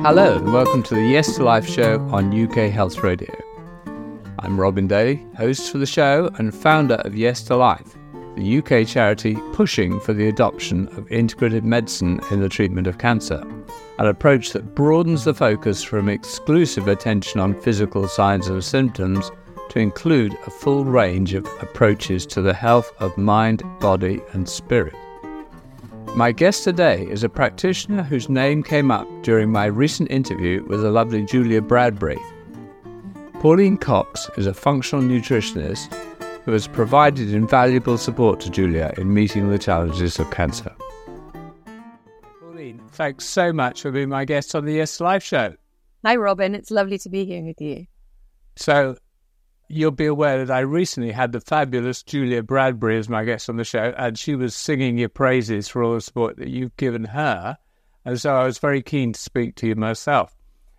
Hello and welcome to the Yes to Life show on UK Health Radio. I'm Robin Daly, host for the show and founder of Yes to Life, the UK charity pushing for the adoption of integrative medicine in the treatment of cancer, an approach that broadens the focus from exclusive attention on physical signs and symptoms to include a full range of approaches to the health of mind, body and spirit. My guest today is a practitioner whose name came up during my recent interview with the lovely Julia Bradbury. Pauline Cox is a functional nutritionist who has provided invaluable support to Julia in meeting the challenges of cancer. Pauline, thanks so much for being my guest on the Yes Live show. Hi Robin, it's lovely to be here with you. So, you'll be aware that I recently had the fabulous Julia Bradbury as my guest on the show, and she was singing your praises for all the support that you've given her, and so I was very keen to speak to you myself.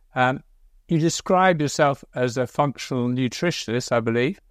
You describe yourself as a functional nutritionist, I believe.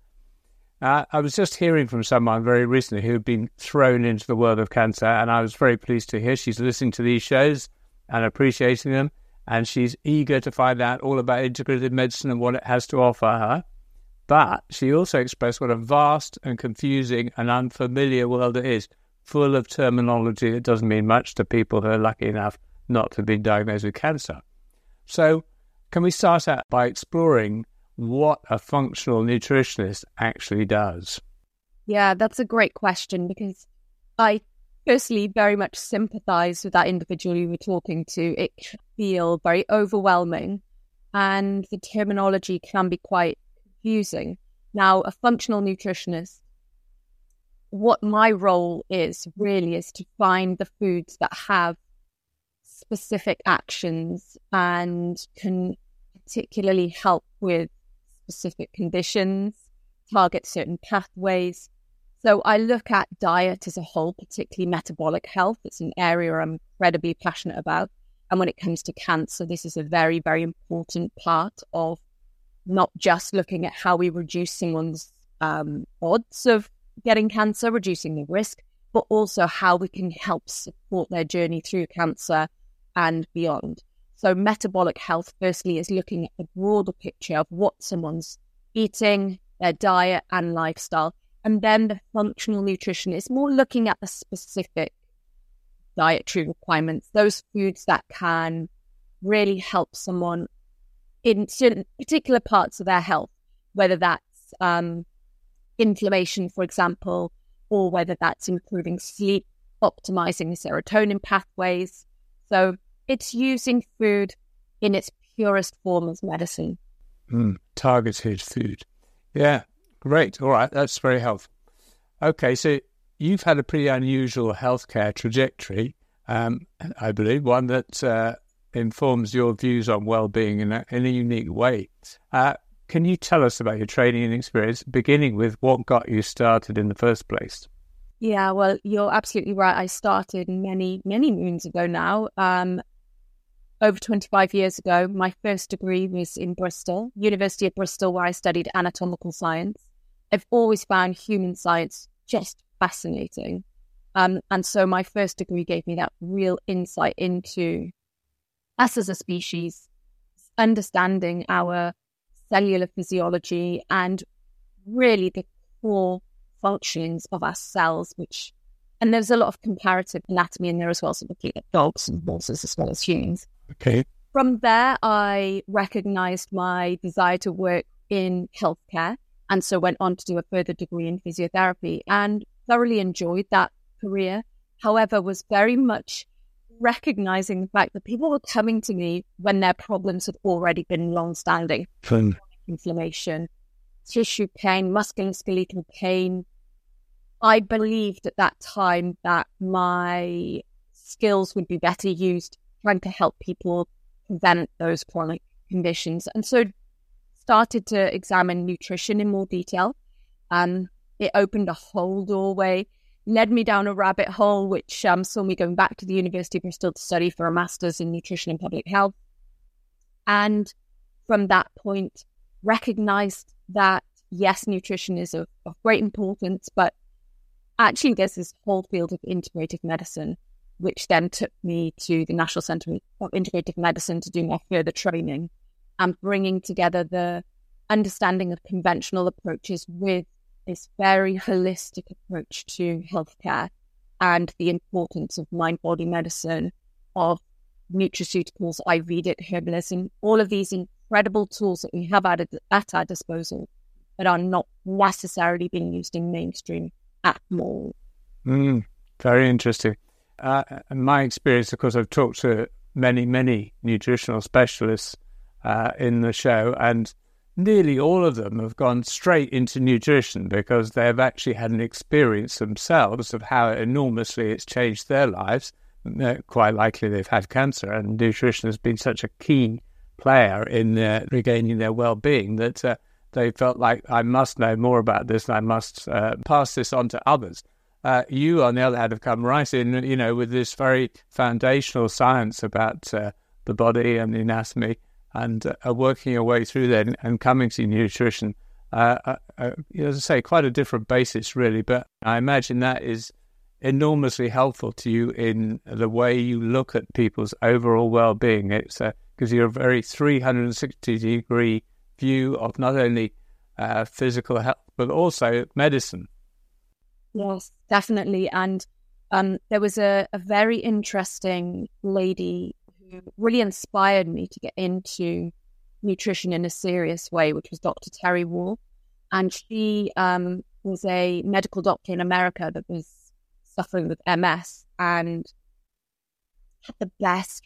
I was just hearing from someone very recently who had been thrown into the world of cancer, and I was very pleased to hear she's listening to these shows and appreciating them, and she's eager to find out all about integrative medicine and what it has to offer her. But she also expressed what a vast and confusing and unfamiliar world it is, full of terminology that doesn't mean much to people who are lucky enough not to have been diagnosed with cancer. So can we start out by exploring what a functional nutritionist actually does? Yeah, that's a great question because I personally very much sympathise with that individual you were talking to. It can feel very overwhelming and the terminology can be quite confusing. Now, a functional nutritionist, what my role is really is to find the foods that have specific actions and can particularly help with specific conditions, target certain pathways. So I look at diet as a whole, particularly metabolic health. It's an area I'm incredibly passionate about. And when it comes to cancer, this is a very, very important part of not just looking at how we reduce someone's odds of getting cancer, reducing the risk, but also how we can help support their journey through cancer and beyond. So metabolic health, firstly, is looking at the broader picture of what someone's eating, their diet and lifestyle. And then the functional nutrition is more looking at the specific dietary requirements, those foods that can really help someone in certain particular parts of their health, whether that's inflammation, for example, or whether that's improving sleep, optimizing the serotonin pathways. So it's using food in its purest form as medicine. Targeted food. Yeah, great. All right, that's very helpful. Okay, so you've had a pretty unusual healthcare trajectory, I believe, one that informs your views on well-being in a unique way. Can you tell us about your training and experience, beginning with what got you started in the first place? Yeah, well, you're absolutely right. I started many, many moons ago now. Over 25 years ago, my first degree was in Bristol, University of Bristol, where I studied anatomical science. I've always found human science just fascinating. And so my first degree gave me that real insight into us as a species, understanding our cellular physiology and really the core functions of our cells, and there's a lot of comparative anatomy in there as well, so looking at dogs and horses as well as humans. Okay. From there, I recognised my desire to work in healthcare, and so went on to do a further degree in physiotherapy and thoroughly enjoyed that career. However, was very much recognising the fact that people were coming to me when their problems had already been long-standing. Inflammation, tissue pain, musculoskeletal pain. I believed at that time that my skills would be better used trying to help people prevent those chronic conditions. And so started to examine nutrition in more detail. It opened a whole doorway, led me down a rabbit hole, which saw me going back to the University of Bristol to study for a master's in nutrition and public health. And from that point, recognized that, yes, nutrition is of great importance, but actually there's this whole field of integrative medicine which then took me to the National Centre of Integrative Medicine to do my further training, and bringing together the understanding of conventional approaches with this very holistic approach to healthcare and the importance of mind-body medicine, of nutraceuticals, Ayurvedic herbalism, all of these incredible tools that we have at our disposal that are not necessarily being used in mainstream at all. Very interesting. In my experience, of course, I've talked to many nutritional specialists in the show, and nearly all of them have gone straight into nutrition because they've actually had an experience themselves of how enormously it's changed their lives. Quite likely they've had cancer, and nutrition has been such a key player in regaining their well-being that they felt like, I must know more about this and I must pass this on to others. You, on the other hand, have come right in, with this very foundational science about the body and the anatomy, and are working your way through then and coming to nutrition. As I say, quite a different basis, really, but I imagine that is enormously helpful to you in the way you look at people's overall well-being. It's because you're a very 360-degree view of not only physical health, but also medicine. Yes, definitely. And there was a very interesting lady who really inspired me to get into nutrition in a serious way, which was Dr. Terry Wall. And she was a medical doctor in America that was suffering with MS and had the best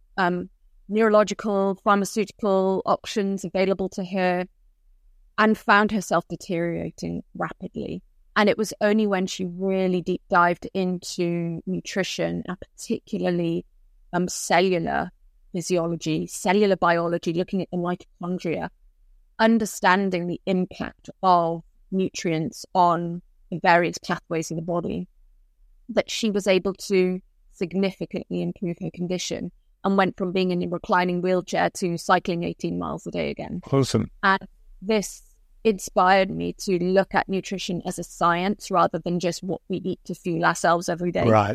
neurological, pharmaceutical options available to her, and found herself deteriorating rapidly. And it was only when she really deep dived into nutrition, and particularly cellular physiology, cellular biology, looking at the mitochondria, understanding the impact of nutrients on the various pathways in the body, that she was able to significantly improve her condition and went from being in a reclining wheelchair to cycling 18 miles a day again. Awesome. And this inspired me to look at nutrition as a science rather than just what we eat to fuel ourselves every day. Right.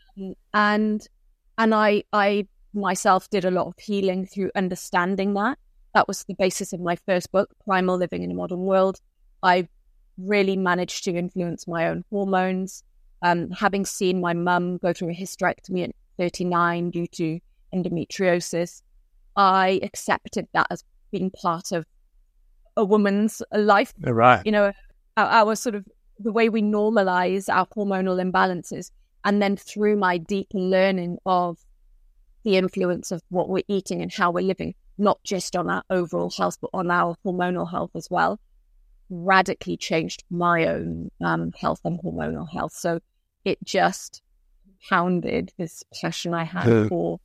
And I myself did a lot of healing through understanding that. That was the basis of my first book, Primal Living in a Modern World. I really managed to influence my own hormones. Having seen my mum go through a hysterectomy at 39 due to endometriosis, I accepted that as being part of a woman's life. Right. Our sort of the way we normalize our hormonal imbalances. And then through my deep learning of the influence of what we're eating and how we're living, not just on our overall health, but on our hormonal health as well, radically changed my own health and hormonal health. So it just compounded this passion I had for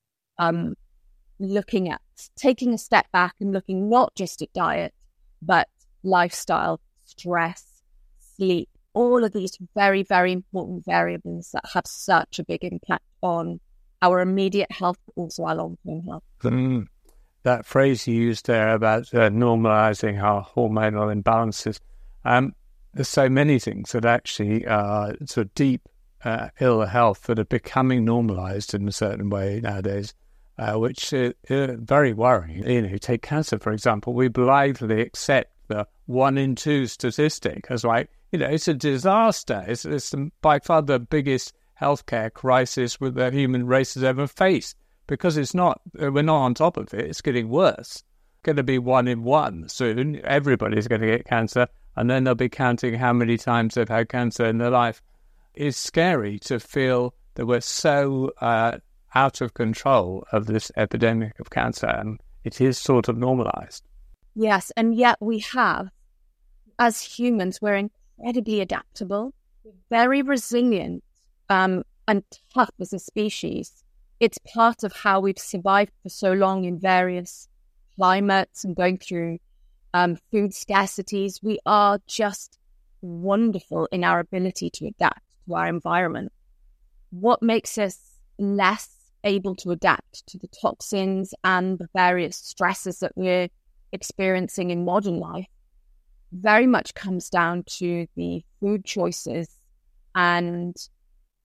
looking at, taking a step back and looking not just at diet, but lifestyle, stress, sleep, all of these very, very important variables that have such a big impact on our immediate health, but also our long-term health. That phrase you used there about normalizing our hormonal imbalances, there's so many things that actually are sort of deep ill health that are becoming normalized in a certain way nowadays, which is very worrying. Take cancer, for example. We blithely accept the 1 in 2 statistic as like, it's a disaster. It's by far the biggest healthcare crisis that the human race has ever faced, because we're not on top of it. It's getting worse. It's going to be 1 in 1 soon. Everybody's going to get cancer, and then they'll be counting how many times they've had cancer in their life. It's scary to feel that we're so out of control of this epidemic of cancer, and it is sort of normalized. Yes, and yet we have, as humans, we're incredibly adaptable, very resilient, and tough as a species. It's part of how we've survived for so long in various climates and going through food scarcities. We are just wonderful in our ability to adapt to our environment. What makes us less able to adapt to the toxins and the various stresses that we're experiencing in modern life very much comes down to the food choices and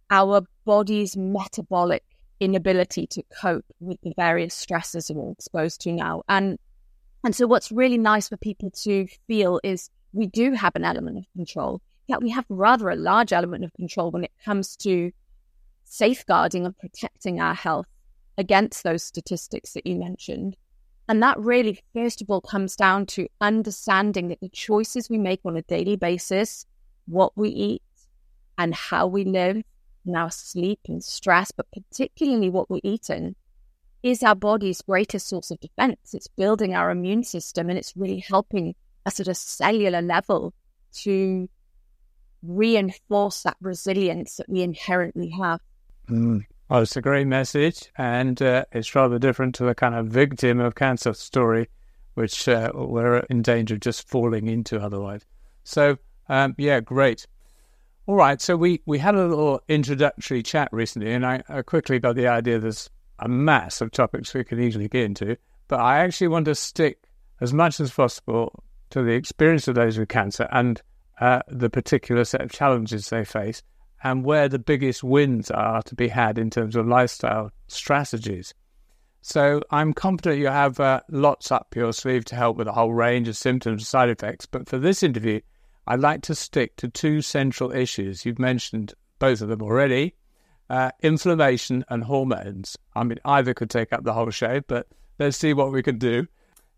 our body's metabolic inability to cope with the various stresses we're exposed to now. And so what's really nice for people to feel is we do have an element of control. Yeah, we have rather a large element of control when it comes to safeguarding and protecting our health against those statistics that you mentioned. And that really, first of all, comes down to understanding that the choices we make on a daily basis, what we eat and how we live, and our sleep and stress, but particularly what we're eating, is our body's greatest source of defense. It's building our immune system, and it's really helping us at a cellular level to reinforce that resilience that we inherently have. Oh, it's a great message, and it's rather different to the kind of victim of cancer story, which we're in danger of just falling into otherwise. So, yeah, great. All right, so we had a little introductory chat recently, and I quickly got the idea there's a mass of topics we could easily get into, but I actually want to stick as much as possible to the experience of those with cancer and the particular set of challenges they face, and where the biggest wins are to be had in terms of lifestyle strategies. So I'm confident you have lots up your sleeve to help with a whole range of symptoms and side effects. But for this interview, I'd like to stick to two central issues. You've mentioned both of them already, inflammation and hormones. I mean, either could take up the whole show, but let's see what we can do.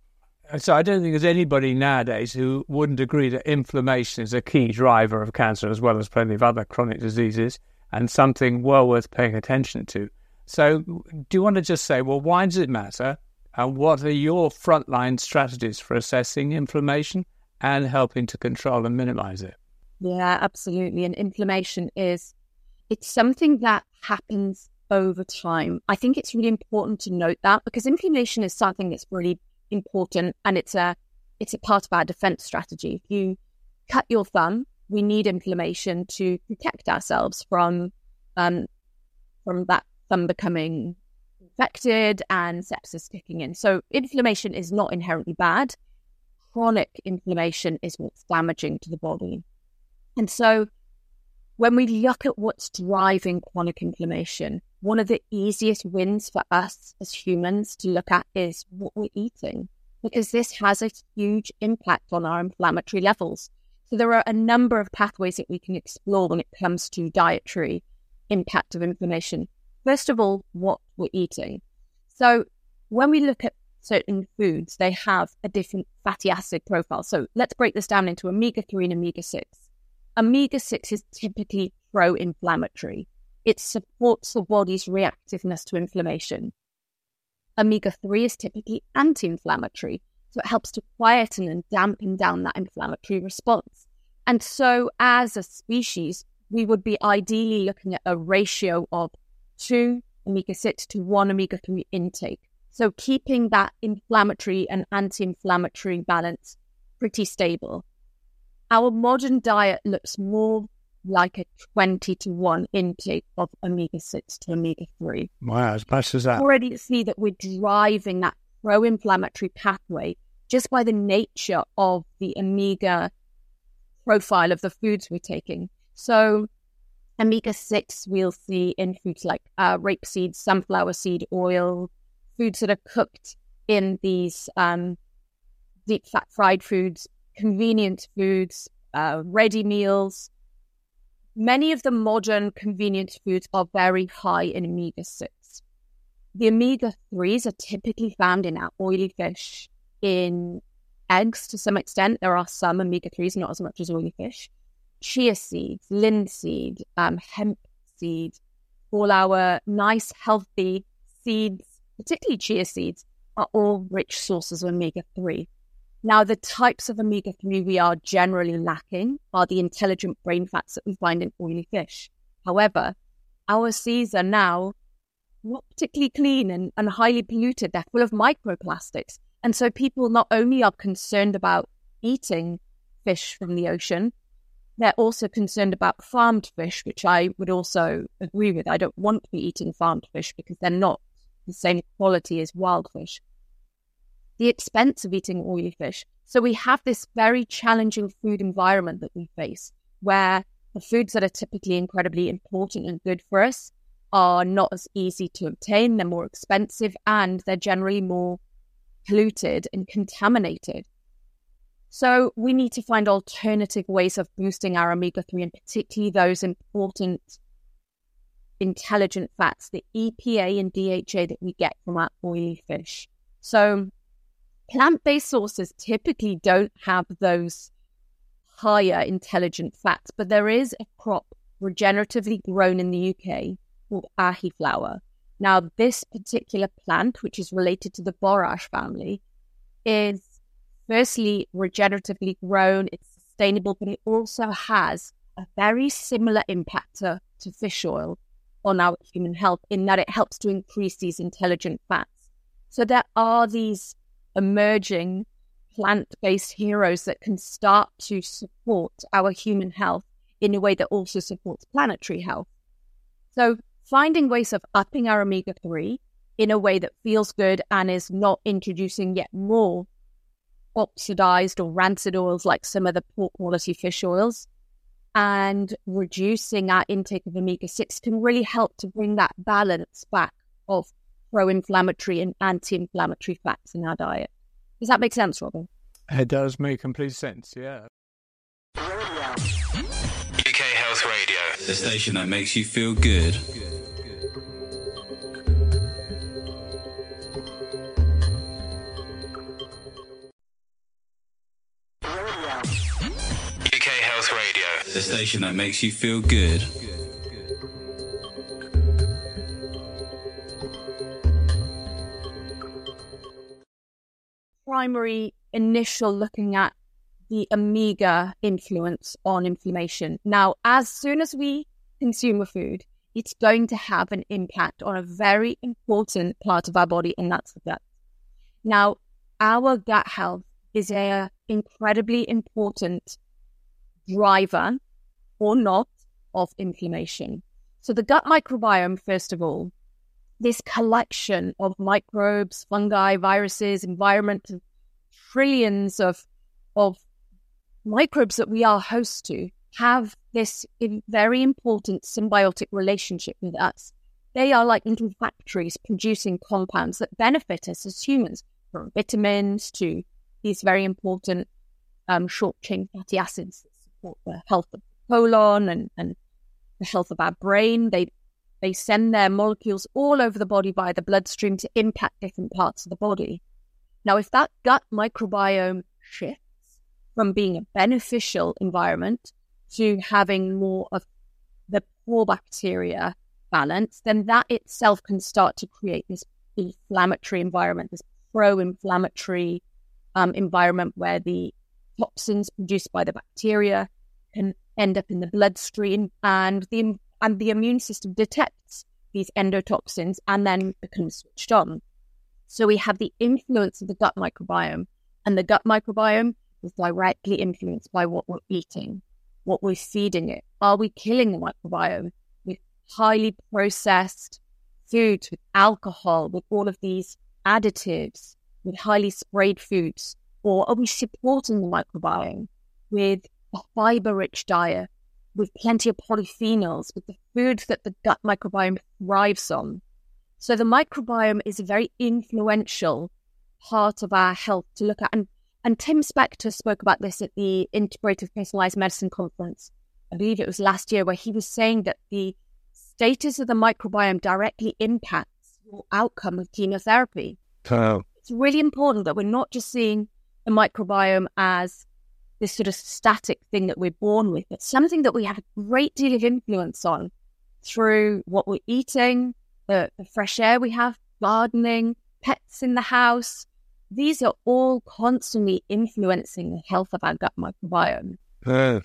So I don't think there's anybody nowadays who wouldn't agree that inflammation is a key driver of cancer, as well as plenty of other chronic diseases, and something well worth paying attention to. So do you want to just say, well, why does it matter? And what are your frontline strategies for assessing inflammation and helping to control and minimize it? Yeah, absolutely. And inflammation it's something that happens over time. I think it's really important to note that, because inflammation is something that's really important, and it's a part of our defense strategy. If you cut your thumb, we need inflammation to protect ourselves from that thumb becoming infected and sepsis kicking in. So inflammation is not inherently bad. Chronic inflammation is what's damaging to the body. And so when we look at what's driving chronic inflammation, one of the easiest wins for us as humans to look at is what we're eating, because this has a huge impact on our inflammatory levels. So there are a number of pathways that we can explore when it comes to dietary impact of inflammation. First of all, what we're eating. So when we look at certain foods, they have a different fatty acid profile. So let's break this down into omega-3 and omega-6. Omega-6 is typically pro-inflammatory. It supports the body's reactiveness to inflammation. Omega-3 is typically anti-inflammatory, so it helps to quieten and dampen down that inflammatory response. And so as a species, we would be ideally looking at a ratio of 2 omega-6 to 1 omega-3 intake. So keeping that inflammatory and anti-inflammatory balance pretty stable. Our modern diet looks more like a 20 to 1 intake of omega-6 to omega-3. Wow, as much as that. Already see that we're driving that pro-inflammatory pathway just by the nature of the omega profile of the foods we're taking. So omega-6 we'll see in foods like rapeseed, sunflower seed oil, foods that are cooked in these deep fat fried foods, convenient foods, ready meals. Many of the modern convenience foods are very high in omega-6. The omega-3s are typically found in our oily fish, in eggs to some extent. There are some omega-3s, not as much as oily fish. Chia seeds, linseed, hemp seed, all our nice healthy seeds, particularly chia seeds, are all rich sources of omega-3. Now, the types of omega-3 we are generally lacking are the intelligent brain fats that we find in oily fish. However, our seas are now not particularly clean and highly polluted. They're full of microplastics. And so people not only are concerned about eating fish from the ocean, they're also concerned about farmed fish, which I would also agree with. I don't want to be eating farmed fish because they're not the same quality as wild fish. The expense of eating oily fish. So we have this very challenging food environment that we face, where the foods that are typically incredibly important and good for us are not as easy to obtain. They're more expensive and they're generally more polluted and contaminated. So we need to find alternative ways of boosting our omega-3 and particularly those important intelligent fats, the EPA and DHA that we get from our oily fish. So plant-based sources typically don't have those higher intelligent fats, but there is a crop regeneratively grown in the UK called ahi flower. Now, this particular plant, which is related to the borage family, is firstly regeneratively grown, it's sustainable, but it also has a very similar impact to fish oil on our human health in that it helps to increase these intelligent fats. So there are these emerging plant-based heroes that can start to support our human health in a way that also supports planetary health. So finding ways of upping our omega-3 in a way that feels good and is not introducing yet more oxidized or rancid oils like some of the poor quality fish oils, and reducing our intake of omega-6 can really help to bring that balance back of pro-inflammatory and anti-inflammatory fats in our diet. Does that make sense, Robin? It does make complete sense, yeah. UK Health Radio, the station that makes you feel good. UK Health Radio, the station that makes you feel good. Primary initial looking at the omega influence on inflammation. Now, as soon as we consume a food, it's going to have an impact on a very important part of our body, and that's the gut. Now, our gut health is an incredibly important driver or not of inflammation. So the gut microbiome, first of all, this collection of microbes, fungi, viruses, environment, trillions of microbes that we are host to, have this very important symbiotic relationship with us. They are like little factories producing compounds that benefit us as humans, from vitamins to these very important short-chain fatty acids that support the health of the colon and the health of our brain. They send their molecules all over the body via the bloodstream to impact different parts of the body. Now, if that gut microbiome shifts from being a beneficial environment to having more of the poor bacteria balance, then that itself can start to create this inflammatory environment, this pro-inflammatory environment where the toxins produced by the bacteria can end up in the bloodstream, and the immune system detects these endotoxins and then becomes switched on. So we have the influence of the gut microbiome, and the gut microbiome is directly influenced by what we're eating, what we're feeding it. Are we killing the microbiome with highly processed foods, with alcohol, with all of these additives, with highly sprayed foods? Or are we supporting the microbiome with a fiber-rich diet, with plenty of polyphenols, with the foods that the gut microbiome thrives on? So the microbiome is a very influential part of our health to look at. And Tim Spector spoke about this at the Integrative Personalized Medicine Conference, I believe it was last year, where he was saying that the status of the microbiome directly impacts your outcome with chemotherapy. Oh. It's really important that we're not just seeing the microbiome as this sort of static thing that we're born with, but something that we have a great deal of influence on through what we're eating, the fresh air we have, gardening, pets in the house. These are all constantly influencing the health of our gut microbiome. And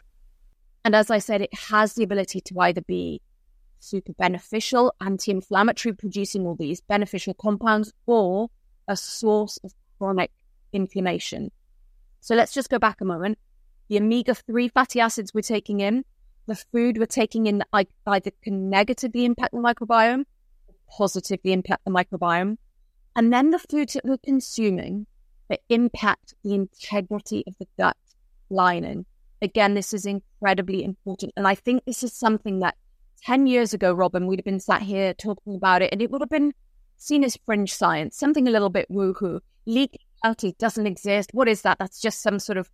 as I said, it has the ability to either be super beneficial, anti-inflammatory, producing all these beneficial compounds, or a source of chronic inflammation. So let's just go back a moment. The omega-3 fatty acids we're taking in, the food we're taking in that either can negatively impact the microbiome or positively impact the microbiome, and then the foods that we're consuming that impact the integrity of the gut lining. Again, this is incredibly important. And I think this is something that 10 years ago, Robin, we'd have been sat here talking about it, and it would have been seen as fringe science, something a little bit woohoo. Leaky gut doesn't exist. What is that? That's just some sort of,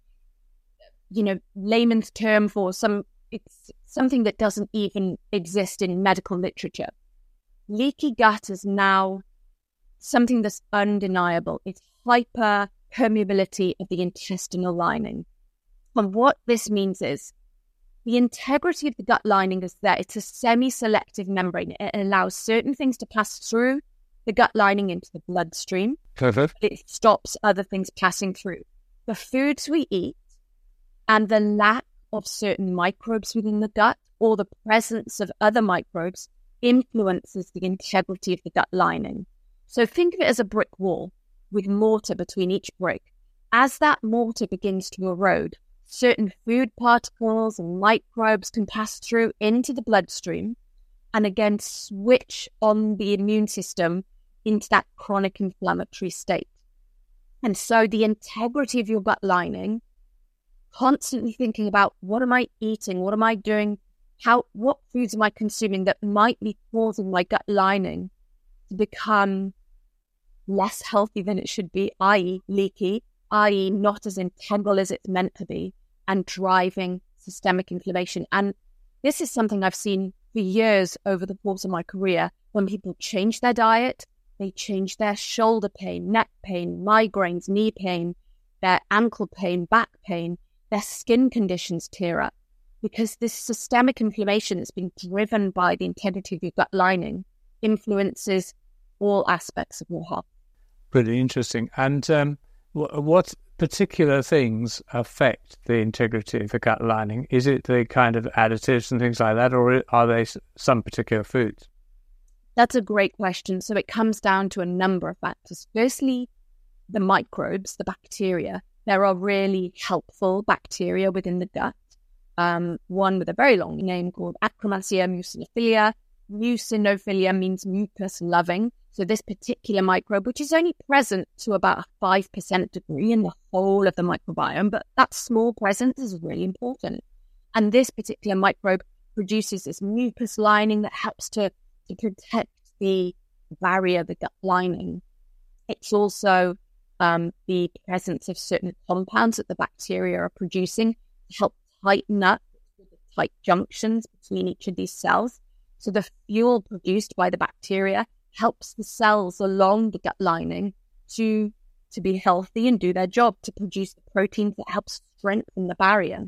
layman's term for it's something that doesn't even exist in medical literature. Leaky gut is now something that's undeniable. It's hyperpermeability of the intestinal lining. And what this means is the integrity of the gut lining is there. It's a semi-selective membrane. It allows certain things to pass through the gut lining into the bloodstream. Perfect. It stops other things passing through. The foods we eat and the lack of certain microbes within the gut or the presence of other microbes influences the integrity of the gut lining. So think of it as a brick wall with mortar between each brick. As that mortar begins to erode, certain food particles and microbes can pass through into the bloodstream and again switch on the immune system into that chronic inflammatory state. And so the integrity of your gut lining, constantly thinking about what am I eating, what am I doing, what foods am I consuming that might be causing my gut lining to become less healthy than it should be, i.e. leaky, i.e. not as integral as it's meant to be, and driving systemic inflammation. And this is something I've seen for years over the course of my career. When people change their diet, they change their shoulder pain, neck pain, migraines, knee pain, their ankle pain, back pain, their skin conditions clear up. Because this systemic inflammation that's been driven by the integrity of your gut lining influences all aspects of your health. Pretty interesting. And what particular things affect the integrity of the gut lining? Is it the kind of additives and things like that, or are they some particular foods? That's a great question. So it comes down to a number of factors. Firstly, the microbes, the bacteria. There are really helpful bacteria within the gut. One with a very long name called Akkermansia muciniphila. Mucinophilia means mucus loving. So this particular microbe, which is only present to about a 5% degree in the whole of the microbiome, but that small presence is really important. And this particular microbe produces this mucus lining that helps to protect the barrier, the gut lining. It's also the presence of certain compounds that the bacteria are producing to help tighten up the tight junctions between each of these cells. So the fuel produced by the bacteria helps the cells along the gut lining to be healthy and do their job, to produce the proteins that help strengthen the barrier.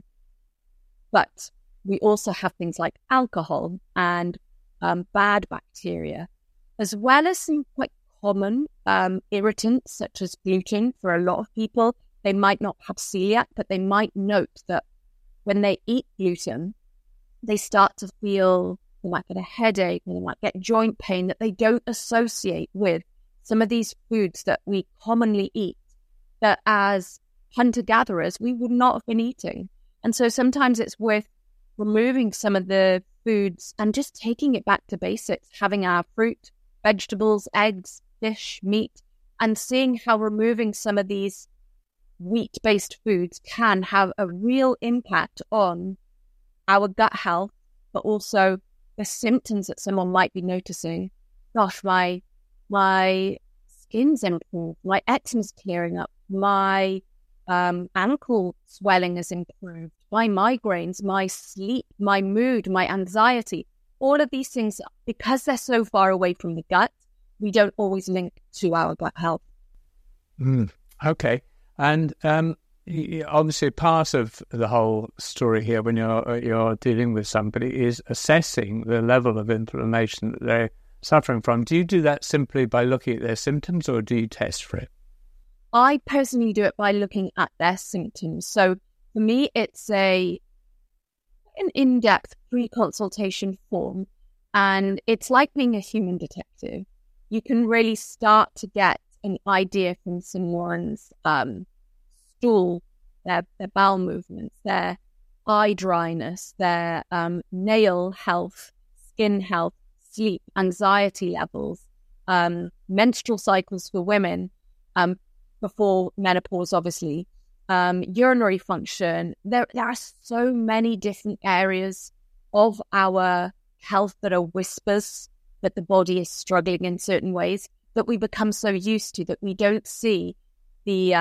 But we also have things like alcohol and bad bacteria, as well as some quite common irritants such as gluten. For a lot of people, they might not have celiac, but they might note that when they eat gluten, they start to feel, they might get a headache, or they might get joint pain that they don't associate with some of these foods that we commonly eat, that as hunter-gatherers, we would not have been eating. And so sometimes it's worth removing some of the foods and just taking it back to basics, having our fruit, vegetables, eggs, fish, meat, and seeing how removing some of these wheat-based foods can have a real impact on our gut health, but also the symptoms that someone might be noticing. Gosh, my skin's improved, my eczema's clearing up, my ankle swelling has improved, my migraines, my sleep, my mood, my anxiety. All of these things, because they're so far away from the gut, we don't always link to our gut health. Okay. And obviously part of the whole story here when you're dealing with somebody is assessing the level of inflammation that they're suffering from. Do you do that simply by looking at their symptoms, or do you test for it? I personally do it by looking at their symptoms. So for me, it's an in-depth pre-consultation form, and it's like being a human detective. You can really start to get an idea from someone's stool, their bowel movements, their eye dryness, their nail health, skin health, sleep, anxiety levels, menstrual cycles for women, before menopause, obviously, urinary function. There are so many different areas of our health that are whispers that the body is struggling in certain ways that we become so used to that we don't see the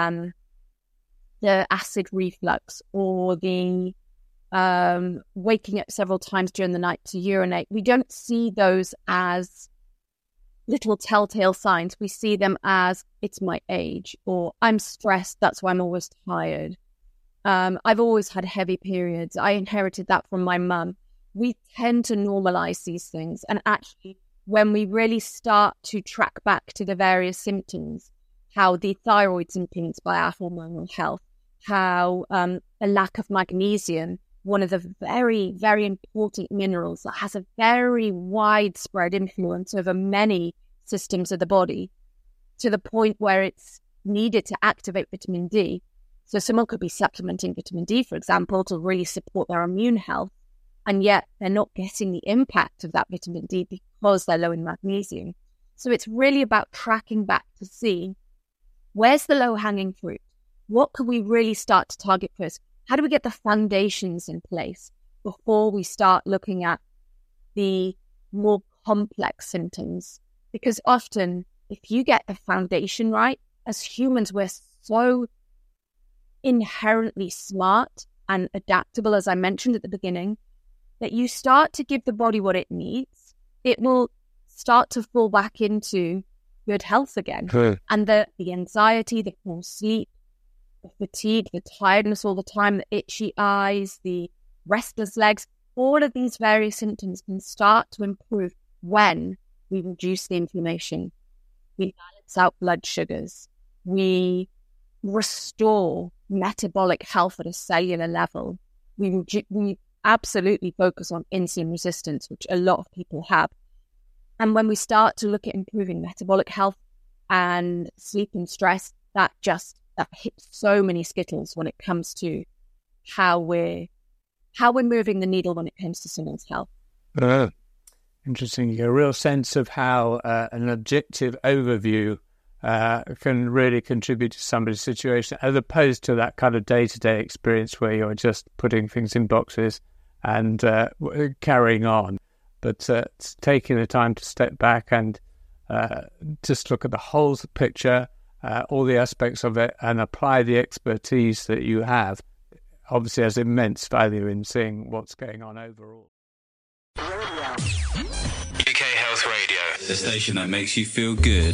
acid reflux or the waking up several times during the night to urinate. We don't see those as little telltale signs. We see them as, it's my age, or I'm stressed, that's why I'm always tired. I've always had heavy periods. I inherited that from my mum. We tend to normalize these things. And actually, when we really start to track back to the various symptoms, how the thyroid's influenced by our hormonal health, how a lack of magnesium, one of the very, very important minerals that has a very widespread influence over many systems of the body, to the point where it's needed to activate vitamin D. So someone could be supplementing vitamin D, for example, to really support their immune health, and yet they're not getting the impact of that vitamin D because they're low in magnesium. So it's really about tracking back to see where's the low-hanging fruit? What can we really start to target first? How do we get the foundations in place before we start looking at the more complex symptoms? Because often, if you get the foundation right, as humans, we're so inherently smart and adaptable, as I mentioned at the beginning, that you start to give the body what it needs, it will start to fall back into good health again. And the anxiety, the poor sleep, the fatigue, the tiredness all the time, the itchy eyes, the restless legs, all of these various symptoms can start to improve when we reduce the inflammation, we balance out blood sugars, we restore metabolic health at a cellular level, we absolutely focus on insulin resistance, which a lot of people have. And when we start to look at improving metabolic health and sleep and stress, that hits so many skittles when it comes to how we're moving the needle when it comes to someone's health. Interesting. You get a real sense of how an objective overview can really contribute to somebody's situation, as opposed to that kind of day-to-day experience where you're just putting things in boxes and carrying on. But taking the time to step back and just look at the whole picture, all the aspects of it, and apply the expertise that you have, obviously has immense value in seeing what's going on overall. UK Health Radio, the station that makes you feel good.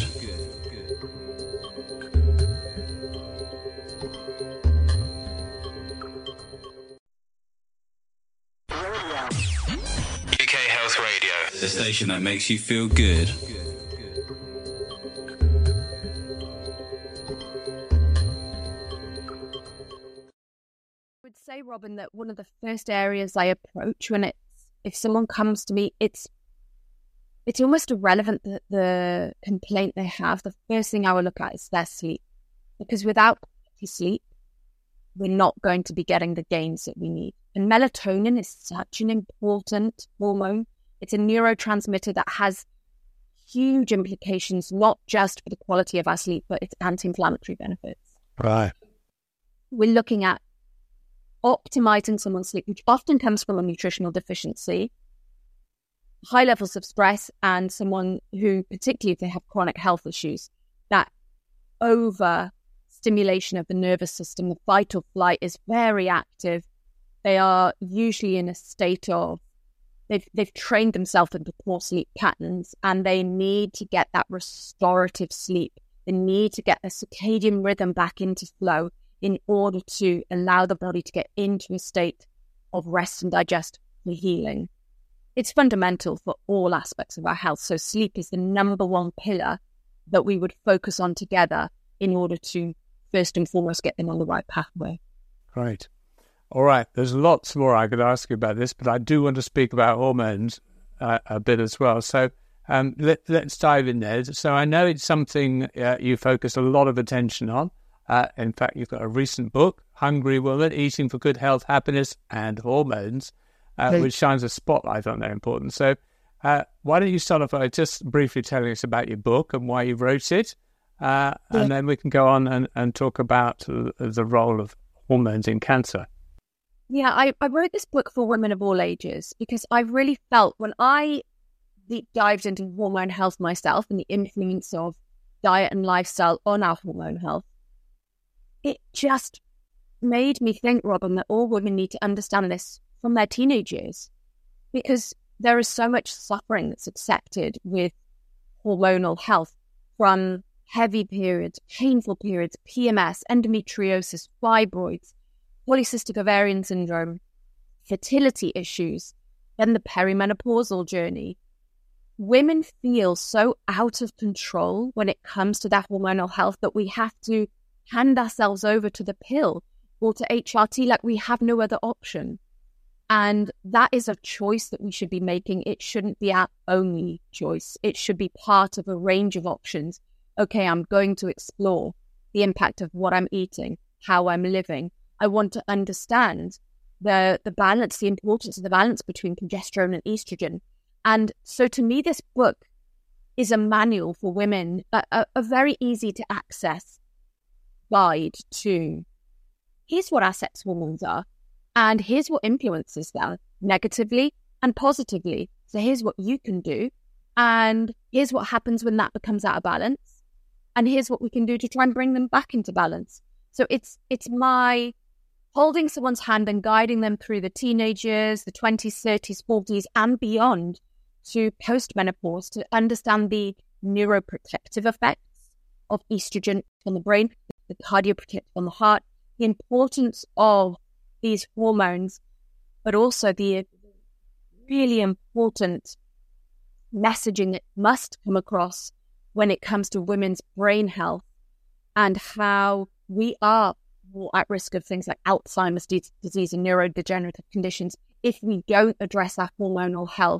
UK Health Radio, the station that makes you feel good. I would say, Robin, that one of the first areas I approach if someone comes to me, it's almost irrelevant that the complaint they have. The first thing I will look at is their sleep, because without sleep, we're not going to be getting the gains that we need. And melatonin is such an important hormone. It's a neurotransmitter that has huge implications, not just for the quality of our sleep, but its anti-inflammatory benefits. Right. We're looking at optimizing someone's sleep, which often comes from a nutritional deficiency, high levels of stress, and someone who, particularly if they have chronic health issues, that overstimulation of the nervous system, the fight or flight is very active. They are usually in a state of, they've trained themselves into poor sleep patterns, and they need to get that restorative sleep. They need to get the circadian rhythm back into flow in order to allow the body to get into a state of rest and digest for healing. It's fundamental for all aspects of our health. So sleep is the number one pillar that we would focus on together in order to first and foremost get them on the right pathway. Right. All right. There's lots more I could ask you about this, but I do want to speak about hormones a bit as well. So let's dive in there. So I know it's something you focus a lot of attention on. In fact, you've got a recent book, Hungry Woman, Eating for Good Health, Happiness and Hormones, which shines a spotlight on their importance. So why don't you start off by just briefly telling us about your book and why you wrote it, and then we can go on and talk about the role hormones in cancer? Yeah, I wrote this book for women of all ages because I really felt when I deep dived into hormone health myself and the influence of diet and lifestyle on our hormone health, it just made me think, Robin, that all women need to understand this from their teenage years, because there is so much suffering that's accepted with hormonal health, from heavy periods, painful periods, PMS, endometriosis, fibroids, polycystic ovarian syndrome, fertility issues, then the perimenopausal journey. Women feel so out of control when it comes to their hormonal health that we have to hand ourselves over to the pill or to HRT like we have no other option. And that is a choice that we should be making. It shouldn't be our only choice. It should be part of a range of options. Okay, I'm going to explore the impact of what I'm eating, how I'm living. I want to understand the balance, the importance of the balance between progesterone and estrogen. And so to me, this book is a manual for women, a very easy to access guide to here's what our sex hormones are, and here's what influences them negatively and positively. So here's what you can do, and here's what happens when that becomes out of balance, and here's what we can do to try and bring them back into balance. So it's my holding someone's hand and guiding them through the teenage years, the 20s, 30s, 40s, and beyond to post-menopause to understand the neuroprotective effects of estrogen on the brain, the cardioprotective on the heart, the importance of these hormones, but also the really important messaging that must come across when it comes to women's brain health and how we are more at risk of things like Alzheimer's disease and neurodegenerative conditions if we don't address our hormonal health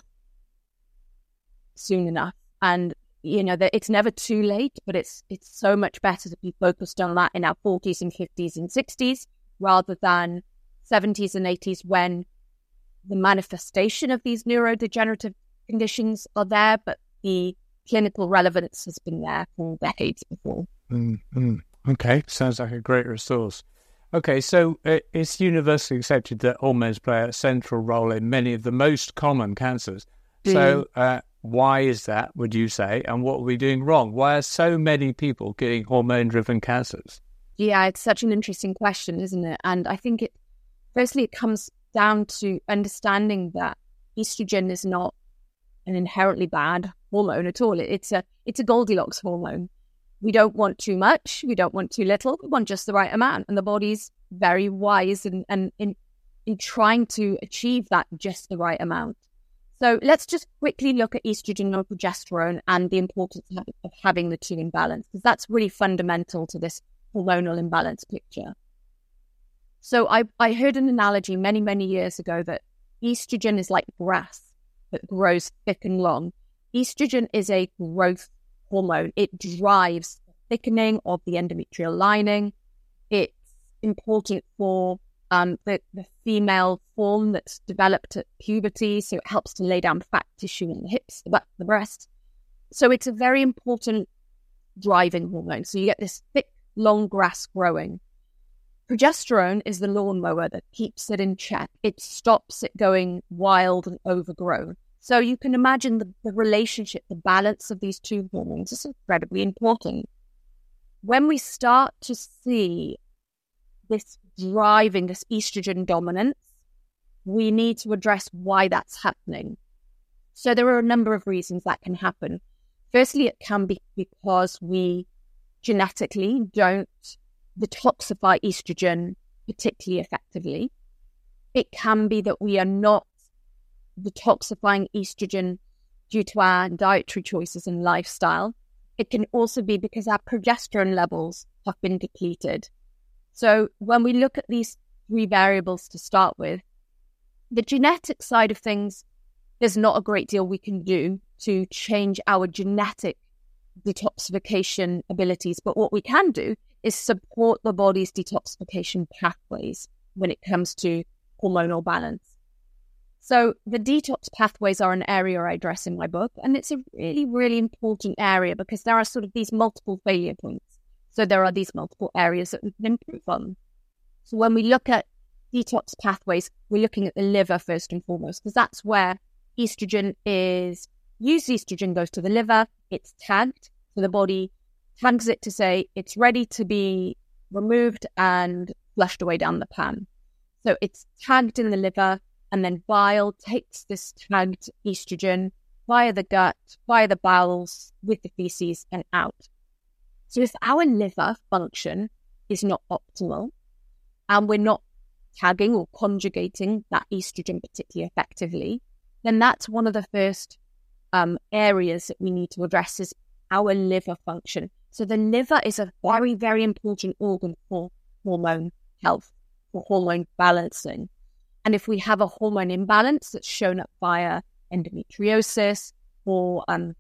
soon enough. And you know that it's never too late, but it's so much better to be focused on that in our 40s and 50s and 60s rather than 70s and 80s when the manifestation of these neurodegenerative conditions are there, but the clinical relevance has been there for decades before. Mm-hmm. Okay, sounds like a great resource. Okay, so it's universally accepted that hormones play a central role in many of the most common cancers. So why is that, would you say, and what are we doing wrong? Why are so many people getting hormone-driven cancers? Yeah, it's such an interesting question, isn't it? And I think firstly, it comes down to understanding that estrogen is not an inherently bad hormone at all. It's a Goldilocks hormone. We don't want too much. We don't want too little. We want just the right amount. And the body's very wise in trying to achieve that just the right amount. So let's just quickly look at estrogen and progesterone and the importance of having the two in balance, because that's really fundamental to this hormonal imbalance picture. So I heard an analogy many, many years ago that estrogen is like grass that grows thick and long. Estrogen is a growth hormone. It drives the thickening of the endometrial lining. It's important for the female form that's developed at puberty, so it helps to lay down fat tissue in the hips, the butt, the breast. So it's a very important driving hormone. So you get this thick, long grass growing. Progesterone is the lawnmower that keeps it in check. It stops it going wild and overgrown. So you can imagine the relationship, the balance of these two hormones is incredibly important. When we start to see this driving, this estrogen dominance, we need to address why that's happening. So there are a number of reasons that can happen. Firstly, it can be because we genetically don't detoxify estrogen particularly effectively. It can be that we are not detoxifying estrogen due to our dietary choices and lifestyle. It can also be because our progesterone levels have been depleted. So when we look at these three variables to start with, the genetic side of things, there's not a great deal we can do to change our genetic detoxification abilities. But what we can do is support the body's detoxification pathways when it comes to hormonal balance. So the detox pathways are an area I address in my book, and it's a really, really important area because there are sort of these multiple failure points. So there are these multiple areas that we can improve on. So when we look at detox pathways, we're looking at the liver first and foremost, because that's where estrogen is used. Estrogen goes to the liver, it's tagged, so the body tags it to say it's ready to be removed and flushed away down the pan. So it's tagged in the liver, and then bile takes this tagged estrogen via the gut, via the bowels, with the feces and out. So if our liver function is not optimal, and we're not tagging or conjugating that estrogen particularly effectively, then that's one of the first areas that we need to address is our liver function. So the liver is a very, very important organ for hormone health, for hormone balancing. And if we have a hormone imbalance that's shown up via endometriosis or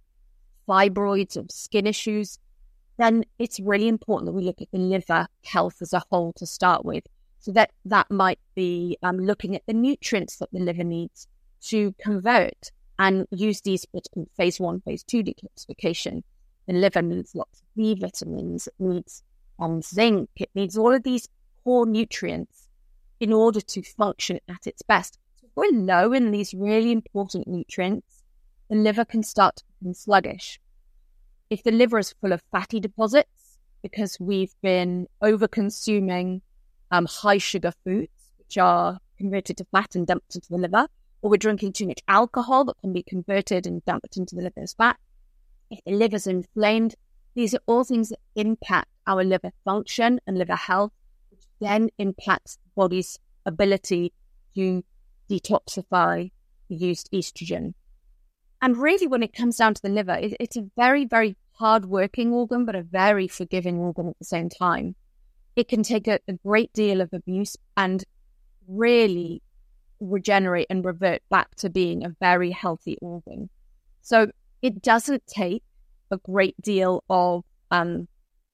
fibroids or skin issues, then it's really important that we look at the liver health as a whole to start with. So that might be looking at the nutrients that the liver needs to convert and use these what's called phase 1, phase 2 detoxification. The liver needs lots of B vitamins, it needs zinc, it needs all of these core nutrients in order to function at its best. So if we're low in these really important nutrients, the liver can start to become sluggish. If the liver is full of fatty deposits because we've been over-consuming high sugar foods, which are converted to fat and dumped into the liver, or we're drinking too much alcohol that can be converted and dumped into the liver as fat. If the liver's inflamed, these are all things that impact our liver function and liver health, which then impacts the body's ability to detoxify the used estrogen. And really, when it comes down to the liver, it's a very, very hard-working organ, but a very forgiving organ at the same time. It can take a great deal of abuse and really regenerate and revert back to being a very healthy organ. So it doesn't take a great deal of, I'm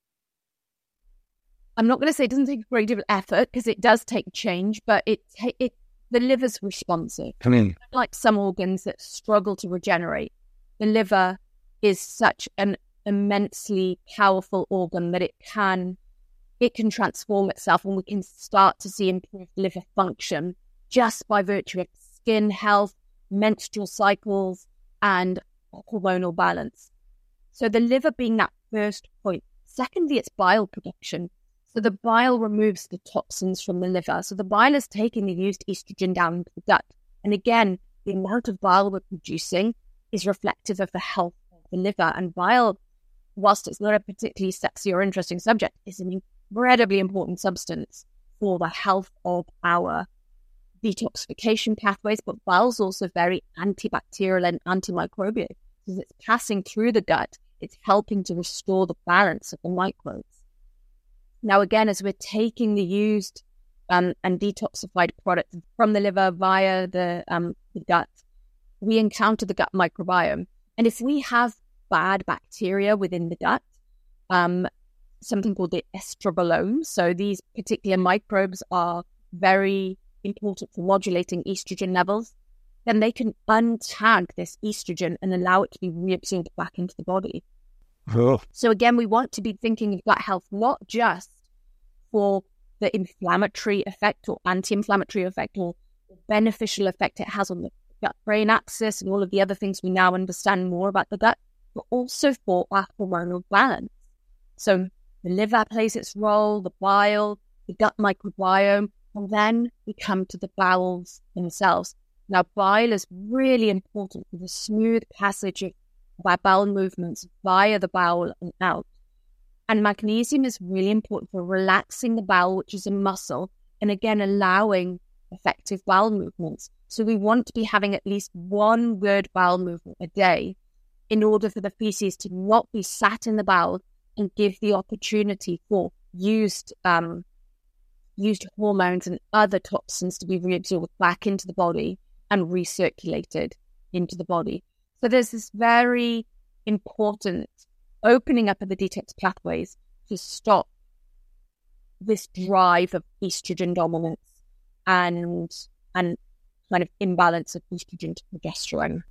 not going to say it doesn't take a great deal of effort, because it does take change, but the liver's responsive. Like some organs that struggle to regenerate, the liver is such an immensely powerful organ that it can transform itself, and we can start to see improved liver function just by virtue of skin health, menstrual cycles, and hormonal balance. So the liver being that first point. Secondly, it's bile production. So the bile removes the toxins from the liver. So the bile is taking the used estrogen down into the gut. And again, the amount of bile we're producing is reflective of the health of the liver. And bile, whilst it's not a particularly sexy or interesting subject, is an incredibly important substance for the health of our detoxification pathways. But bile is also very antibacterial and antimicrobial, because it's passing through the gut. It's helping to restore the balance of the microbes. Now, again, as we're taking the used and detoxified products from the liver via the gut, we encounter the gut microbiome. And if we have bad bacteria within the gut, something called the estrobolome, so these particular microbes are very important for modulating estrogen levels, then they can untag this estrogen and allow it to be reabsorbed back into the body. Oh. So again, we want to be thinking of gut health not just for the inflammatory effect or anti-inflammatory effect or beneficial effect it has on the gut-brain axis and all of the other things we now understand more about the gut, but also for our hormonal balance. So the liver plays its role, the bile, the gut microbiome, and then we come to the bowels themselves. Now, bile is really important for the smooth passage of our bowel movements via the bowel and out. And magnesium is really important for relaxing the bowel, which is a muscle, and again, allowing effective bowel movements. So we want to be having at least one good bowel movement a day in order for the feces to not be sat in the bowel and give the opportunity for used hormones and other toxins to be reabsorbed back into the body and recirculated into the body. So there's this very important opening up of the detox pathways to stop this drive of estrogen dominance and kind of imbalance of estrogen to progesterone.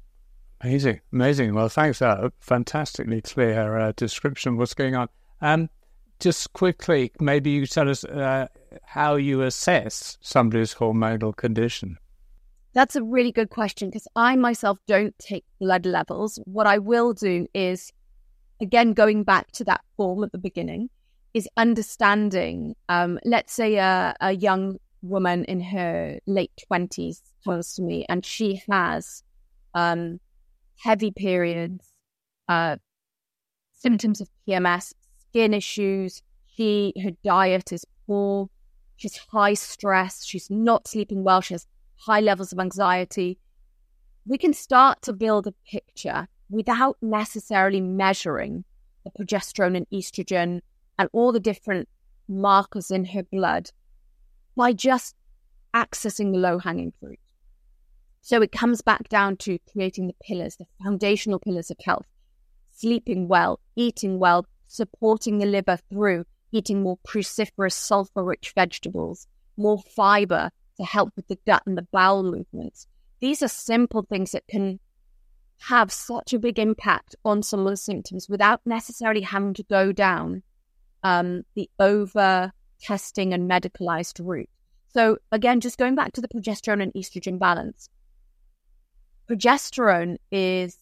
Amazing. Well, thanks for that fantastically clear description of what's going on. just quickly, maybe you tell us how you assess somebody's hormonal condition. That's a really good question, because I myself don't take blood levels. What I will do is, again, going back to that form at the beginning, is understanding, let's say a young woman in her late 20s comes to me and she has heavy periods, symptoms of PMS, skin issues, her diet is poor, she's high stress, she's not sleeping well, she has high levels of anxiety. We can start to build a picture without necessarily measuring the progesterone and estrogen and all the different markers in her blood by just accessing the low-hanging fruit. So it comes back down to creating the pillars, the foundational pillars of health: sleeping well, eating well, supporting the liver through eating more cruciferous, sulfur-rich vegetables, more fiber to help with the gut and the bowel movements. These are simple things that can have such a big impact on some of the symptoms without necessarily having to go down the over-testing and medicalized route. So again, just going back to the progesterone and estrogen balance. Progesterone is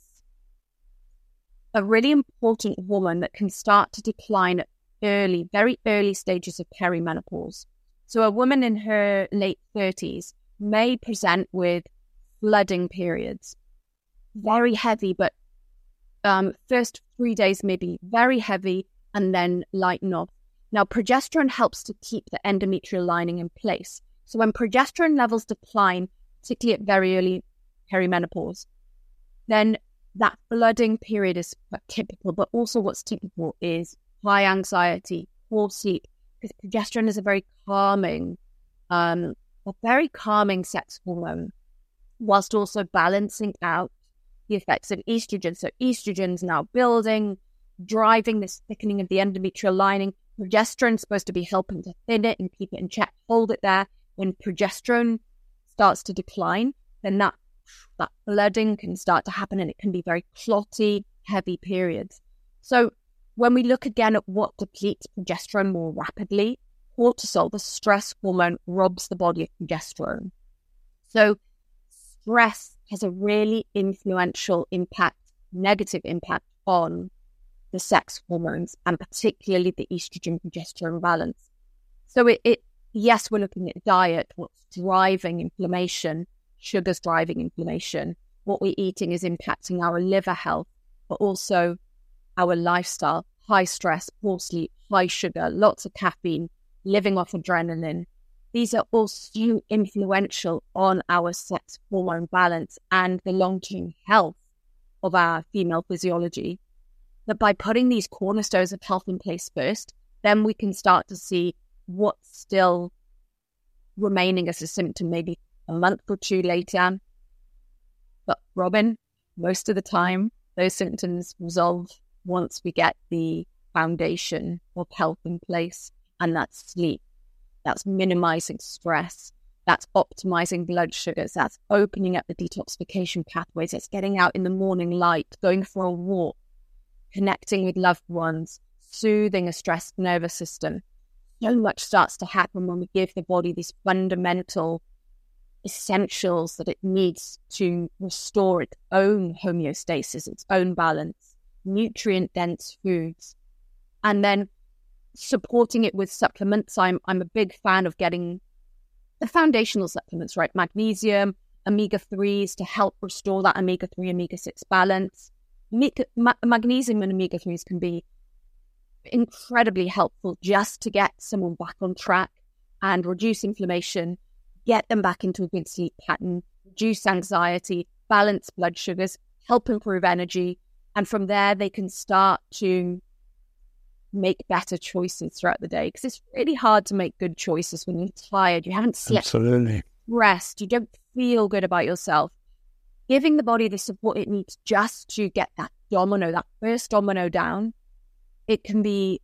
a really important hormone that can start to decline at very early stages of perimenopause. So a woman in her late 30s may present with flooding periods, very heavy, but first 3 days may be very heavy and then lighten off. Now, progesterone helps to keep the endometrial lining in place. So when progesterone levels decline, particularly at very early perimenopause, then that flooding period is typical. But also what's typical is high anxiety, poor sleep, because progesterone is a very calming sex hormone, whilst also balancing out the effects of estrogen. So estrogen's now building, driving this thickening of the endometrial lining. Progesterone's supposed to be helping to thin it and keep it in check, hold it there. When progesterone starts to decline, then that flooding can start to happen, and it can be very clotty, heavy periods. So when we look again at what depletes progesterone more rapidly, cortisol, the stress hormone, robs the body of progesterone. So stress has a really influential impact, negative impact on the sex hormones, and particularly the estrogen-progesterone balance. So yes, we're looking at diet, what's driving inflammation, sugar's driving inflammation, what we're eating is impacting our liver health, but also our lifestyle, high stress, poor sleep, high sugar, lots of caffeine, living off adrenaline. These are all so influential on our sex hormone balance and the long-term health of our female physiology. That by putting these cornerstones of health in place first, then we can start to see what's still remaining as a symptom maybe a month or two later. But Robin, most of the time, those symptoms resolve once we get the foundation of health in place, and that's sleep. That's minimizing stress. That's optimizing blood sugars. That's opening up the detoxification pathways. It's getting out in the morning light, going for a walk, connecting with loved ones, soothing a stressed nervous system. So much starts to happen when we give the body these fundamental essentials that it needs to restore its own homeostasis, its own balance, nutrient-dense foods, and then supporting it with supplements. I'm a big fan of getting the foundational supplements, right? Magnesium, omega-3s to help restore that omega-3, omega-6 balance. Magnesium and omega-3s can be incredibly helpful just to get someone back on track and reduce inflammation, get them back into a good sleep pattern, reduce anxiety, balance blood sugars, help improve energy. And from there, they can start to make better choices throughout the day, because it's really hard to make good choices when you're tired, you haven't slept, absolutely, rest, you don't feel good about yourself. Giving the body the support it needs just to get that first domino down, it can be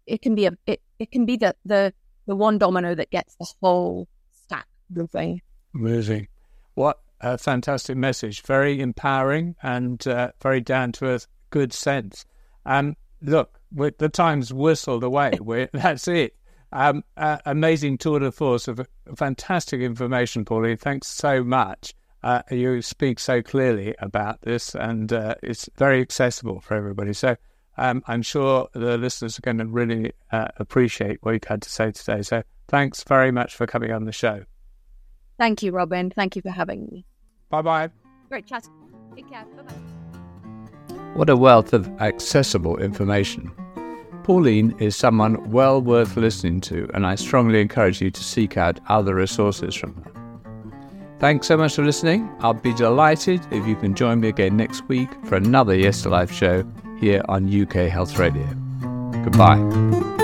the one domino that gets the whole stack moving. Amazing. What a fantastic message. Very empowering and very down to earth, good sense. Look, the time's whistled away. That's it. Amazing tour de force of fantastic information, Pauline. Thanks so much. You speak so clearly about this, and it's very accessible for everybody. So I'm sure the listeners are going to really appreciate what you've had to say today. So thanks very much for coming on the show. Thank you, Robin. Thank you for having me. Bye-bye. Great chat. Take care. Bye-bye. What a wealth of accessible information. Pauline is someone well worth listening to, and I strongly encourage you to seek out other resources from her. Thanks so much for listening. I'll be delighted if you can join me again next week for another Yes to Life show here on UK Health Radio. Goodbye.